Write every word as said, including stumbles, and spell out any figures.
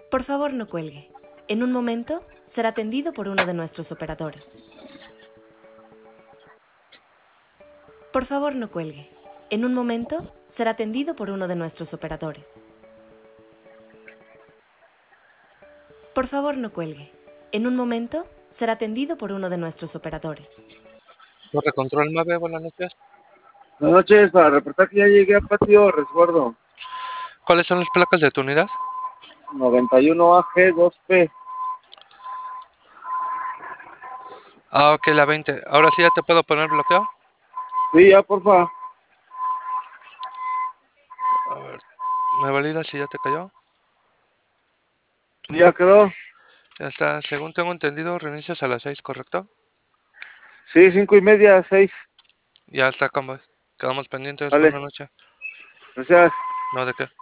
Por favor, no cuelgue. En un momento será atendido por uno de nuestros operadores. Por favor, no cuelgue. En un momento será atendido por uno de nuestros operadores. Por favor, no cuelgue. En un momento será atendido por uno de nuestros operadores. Torre Control Mave, buenas noches. Buenas noches, para reportar que ya llegué a Patio Resguardo. ¿Cuáles son las placas de tu unidad? noventa y uno A G dos P. Ah, ok, la veinte. Ahora sí ya te puedo poner bloqueo. Sí, ya, porfa. A ver, ¿me valida si ya te cayó? Ya quedó. Ya está. Según tengo entendido, reinicias a las seis, ¿correcto? Sí, cinco y media, seis. Ya está, combo. Quedamos pendientes. Vale. Buenas noches. Gracias. No, ¿de qué?